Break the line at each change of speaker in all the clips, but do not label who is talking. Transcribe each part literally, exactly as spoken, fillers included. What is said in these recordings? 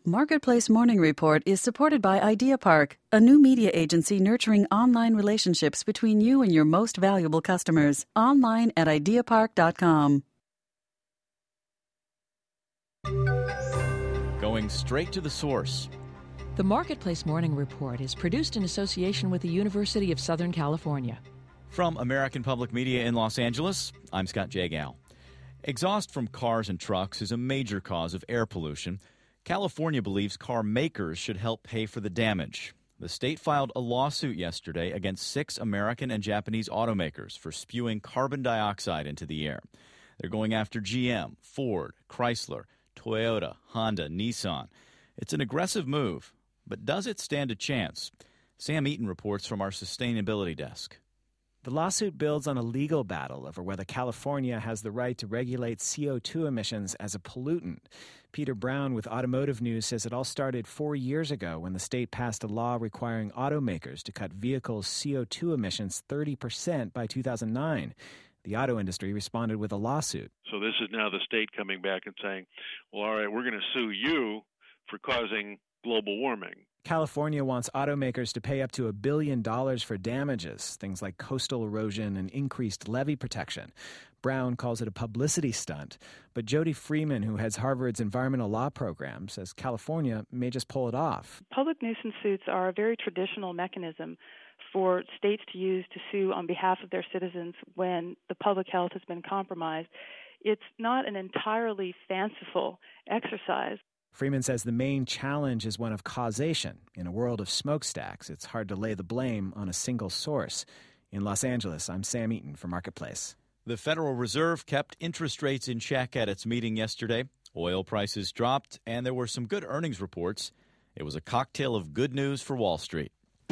Marketplace Morning Report is supported by Idea Park, a new media agency nurturing online relationships between you and your most valuable customers. Online at idea park dot com.
Going straight to the source.
The Marketplace Morning Report is produced in association with the University of Southern California.
From American Public Media in Los Angeles, I'm Scott Jagow. Exhaust from cars and trucks is a major cause of air pollution. California believes car makers should help pay for the damage. The state filed a lawsuit yesterday against six American and Japanese automakers for spewing carbon dioxide into the air. They're going after G M, Ford, Chrysler, Toyota, Honda, Nissan. It's an aggressive move, but does it stand a chance? Sam Eaton reports from our sustainability desk.
The lawsuit builds on a legal battle over whether California has the right to regulate C O two emissions as a pollutant. Peter Brown with Automotive News says it all started four years ago when the state passed a law requiring automakers to cut vehicles' C O two emissions thirty percent by two thousand nine. The auto industry responded with a lawsuit.
So this is now the state coming back and saying, well, all right, we're going to sue you for causing global warming.
California wants automakers to pay up to a billion dollars for damages, things like coastal erosion and increased levee protection. Brown calls it a publicity stunt. But Jody Freeman, who heads Harvard's environmental law program, says California may just pull it off.
Public nuisance suits are a very traditional mechanism for states to use to sue on behalf of their citizens when the public health has been compromised. It's not an entirely fanciful exercise.
Freeman says the main challenge is one of causation. In a world of smokestacks, it's hard to lay the blame on a single source. In Los Angeles, I'm Sam Eaton for Marketplace.
The Federal Reserve kept interest rates in check at its meeting yesterday. Oil prices dropped, and there were some good earnings reports. It was a cocktail of good news for Wall Street.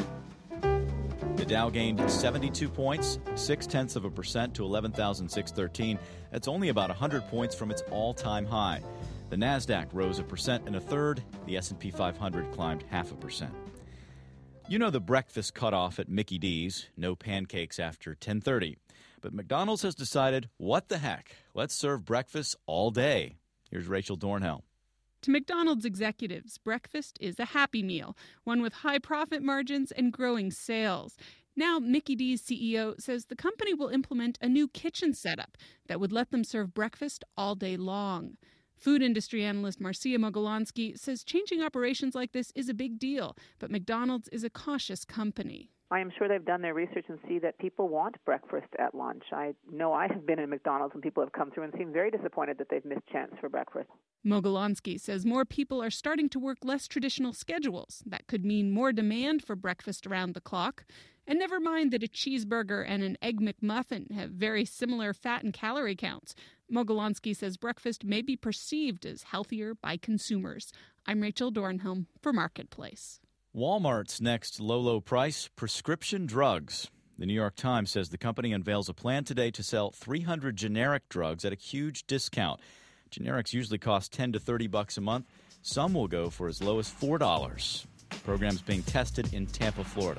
The Dow gained seventy-two points, six-tenths of a percent to eleven thousand six hundred thirteen. That's only about one hundred points from its all-time high. The NASDAQ rose a percent and a third. The S and P five hundred climbed half a percent. You know the breakfast cutoff at Mickey D's, no pancakes after ten thirty. But McDonald's has decided, what the heck, let's serve breakfast all day. Here's Rachel Dornhill.
To McDonald's executives, breakfast is a happy meal, one with high profit margins and growing sales. Now, Mickey D's C E O says the company will implement a new kitchen setup that would let them serve breakfast all day long. Food industry analyst Marcia Mogolansky says changing operations like this is a big deal, but McDonald's is a cautious company.
I am sure they've done their research and see that people want breakfast at lunch. I know I have been in McDonald's and people have come through and seem very disappointed that they've missed chance for breakfast.
Mogolansky says more people are starting to work less traditional schedules. That could mean more demand for breakfast around the clock. And never mind that a cheeseburger and an Egg McMuffin have very similar fat and calorie counts. Mogolansky says breakfast may be perceived as healthier by consumers. I'm Rachel Dornhelm for Marketplace.
Walmart's next low, low price, prescription drugs. The New York Times says the company unveils a plan today to sell three hundred generic drugs at a huge discount. Generics usually cost ten to thirty bucks a month. Some will go for as low as four dollars. The program's being tested in Tampa, Florida.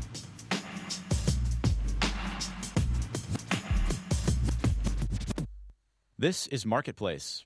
This is Marketplace.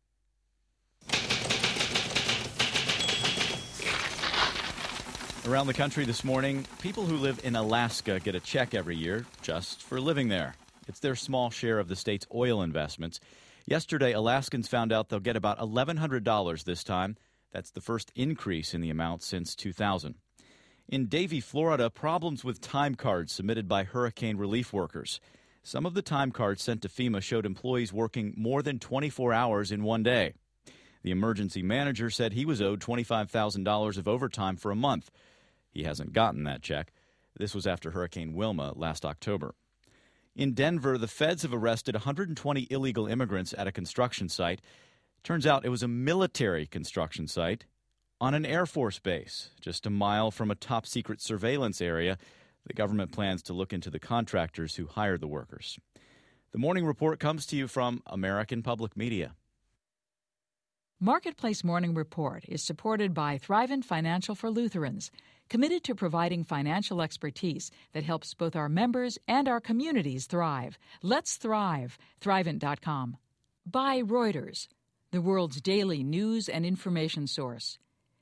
Around the country this morning, people who live in Alaska get a check every year just for living there. It's their small share of the state's oil investments. Yesterday, Alaskans found out they'll get about eleven hundred dollars this time. That's the first increase in the amount since two thousand. In Davie, Florida, problems with time cards submitted by hurricane relief workers. Some of the time cards sent to FEMA showed employees working more than twenty-four hours in one day. The emergency manager said he was owed twenty-five thousand dollars of overtime for a month. He hasn't gotten that check. This was after Hurricane Wilma last October. In Denver, the feds have arrested one hundred twenty illegal immigrants at a construction site. Turns out it was a military construction site on an Air Force base, just a mile from a top-secret surveillance area. The government plans to look into the contractors who hired the workers. The Morning Report comes to you from American Public Media.
Marketplace Morning Report is supported by Thrivent Financial for Lutherans, committed to providing financial expertise that helps both our members and our communities thrive. Let's thrive. Thrivent dot com. By Reuters, the world's daily news and information source.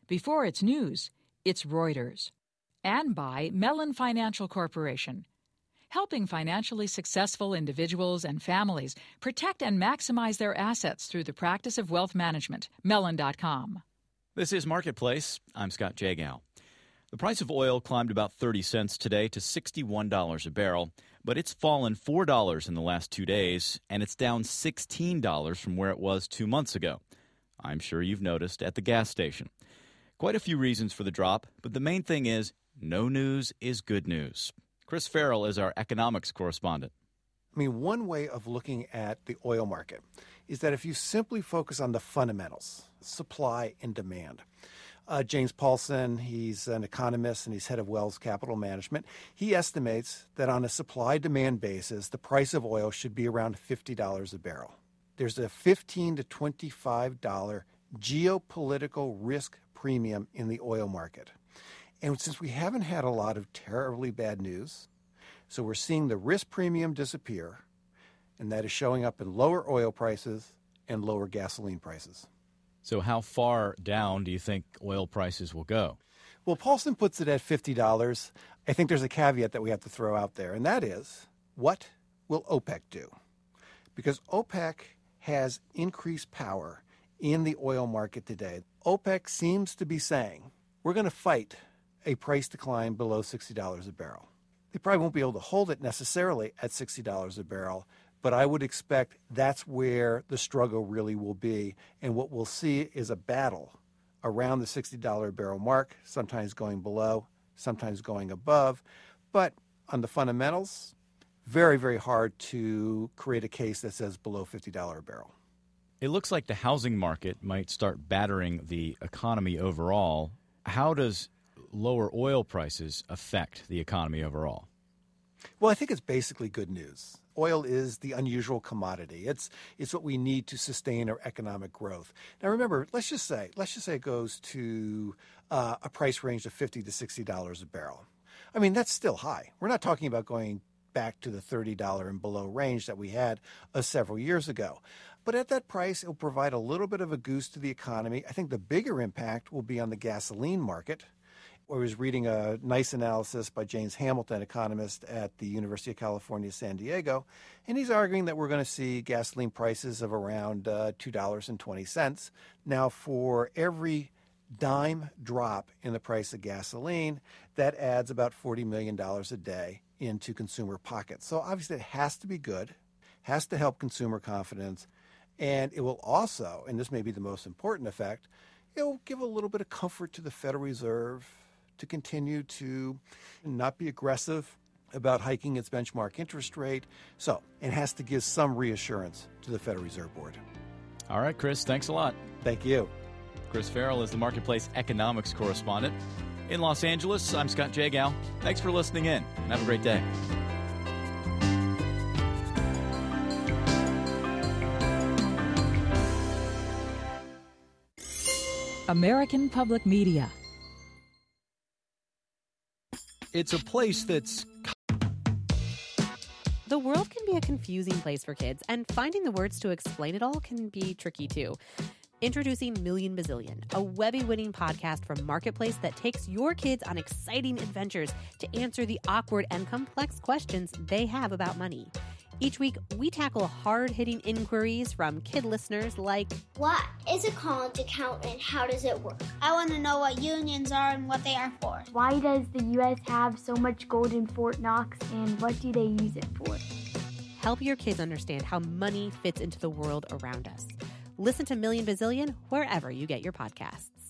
Before it's news, it's Reuters. And by Mellon Financial Corporation, helping financially successful individuals and families protect and maximize their assets through the practice of wealth management. Mellon dot com.
This is Marketplace. I'm Scott Jagow. The price of oil climbed about thirty cents today to sixty-one dollars a barrel, but it's fallen four dollars in the last two days, and it's down sixteen dollars from where it was two months ago. I'm sure you've noticed at the gas station. Quite a few reasons for the drop, but the main thing is no news is good news. Chris Farrell is our economics correspondent.
I mean, one way of looking at the oil market is that if you simply focus on the fundamentals, supply and demand. Uh, James Paulson, he's an economist and he's head of Wells Capital Management. He estimates that on a supply-demand basis, the price of oil should be around fifty dollars a barrel. There's a fifteen to twenty-five dollars geopolitical risk premium in the oil market. And since we haven't had a lot of terribly bad news, so we're seeing the risk premium disappear, and that is showing up in lower oil prices and lower gasoline prices.
So how far down do you think oil prices will go?
Well, Paulson puts it at fifty dollars. I think there's a caveat that we have to throw out there, and that is, what will OPEC do? Because OPEC has increased power in the oil market today. OPEC seems to be saying, we're going to fight a price decline below sixty dollars a barrel. They probably won't be able to hold it necessarily at sixty dollars a barrel, but I would expect that's where the struggle really will be. And what we'll see is a battle around the sixty dollars a barrel mark, sometimes going below, sometimes going above. But on the fundamentals, very, very hard to create a case that says below fifty dollars a barrel.
It looks like the housing market might start battering the economy overall. How does lower oil prices affect the economy overall?
Well, I think it's basically good news. Oil is the unusual commodity. It's it's what we need to sustain our economic growth. Now, remember, let's just say let's just say it goes to uh, a price range of fifty to sixty dollars a barrel. I mean, that's still high. We're not talking about going back to the thirty dollars and below range that we had uh, several years ago. But at that price, it will provide a little bit of a goose to the economy. I think the bigger impact will be on the gasoline market. I was reading a nice analysis by James Hamilton, economist at the University of California, San Diego, and he's arguing that we're going to see gasoline prices of around uh, two dollars and twenty cents. Now, for every dime drop in the price of gasoline, that adds about forty million dollars a day into consumer pockets. So obviously it has to be good, has to help consumer confidence, and it will also, and this may be the most important effect, it will give a little bit of comfort to the Federal Reserve to continue to not be aggressive about hiking its benchmark interest rate. So it has to give some reassurance to the Federal Reserve Board.
All right, Chris, thanks a lot.
Thank you.
Chris Farrell is the Marketplace economics correspondent. In Los Angeles, I'm Scott Jagow. Thanks for listening in, and have a great day.
American Public Media.
It's a place that's...
The world can be a confusing place for kids, and finding the words to explain it all can be tricky too. Introducing Million Bazillion, a Webby-winning podcast from Marketplace that takes your kids on exciting adventures to answer the awkward and complex questions they have about money. Each week, we tackle hard-hitting inquiries from kid listeners like,
what is a college account and how does it work? I want to know what unions are and what they are for.
Why does the U S have so much gold in Fort Knox and what do they use it for?
Help your kids understand how money fits into the world around us. Listen to Million Bazillion wherever you get your podcasts.